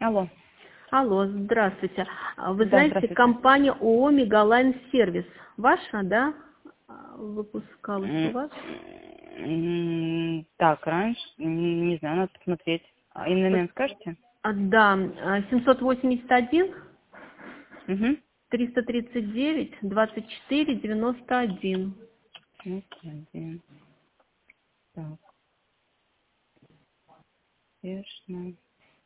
Алло. Алло, здравствуйте. Вы Да, знаете, здравствуйте. компания ООО «Мегалайн Сервис» ваша, да? Выпускалась у вас? Так, раньше, не знаю, надо посмотреть. ИНН скажете? Да, 781 Угу. 339 24 91. Один. Так, успешно.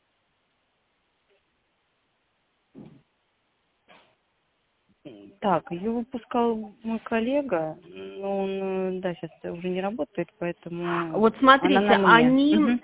Так, ее выпускал мой коллега, но он, да, сейчас уже не работает, поэтому Вот она смотрите, на мне. Угу.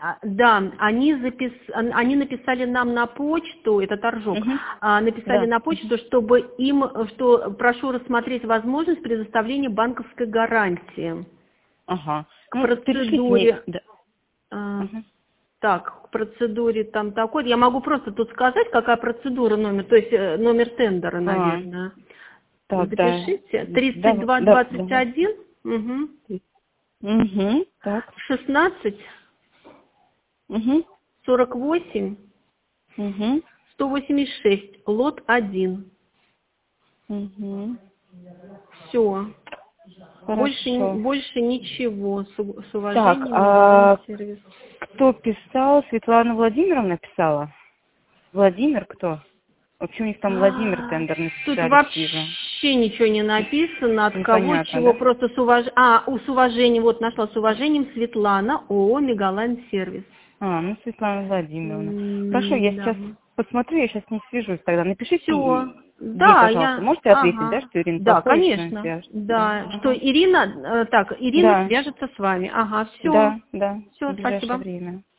они написали нам на почту, это торжок, Угу. написали Да. на почту, чтобы что прошу рассмотреть возможность предоставления банковской гарантии Ага. к Ну, перешлите мне. процедуре. Да. а, Ага. Так, к процедуре там такой. Я могу просто тут сказать, какая процедура номер, то есть номер тендера, А, наверное. так, да. Запишите. Да, да, да. 3221, угу, Угу. Так. 16 Угу. 48 Угу. 186, лот 1. Угу. Все. Хорошо. Больше ничего. С Так, уважением, Мегалайн а сервис. кто писал? Светлана Владимировна писала? Владимир кто? Вообще у них там Владимир тендерный Тут специалист вижу. вообще ничего не написано, от кого, Непонятно, чего, да? просто с уважением, вот нашла с уважением Светлана, ООО «Мегалайн сервис». А, ну Светлана Владимировна. Хорошо, я Да. сейчас посмотрю, я сейчас не свяжусь тогда. Напишите Все. ей, Да, пожалуйста. я, Можете ответить, да, ага. что Ирина Да, Попова с вами конечно. свяжется? Да. Да, что Ага. Ирина Да. свяжется с вами. Ага, все. Да, да, Все, в ближайшее спасибо. время.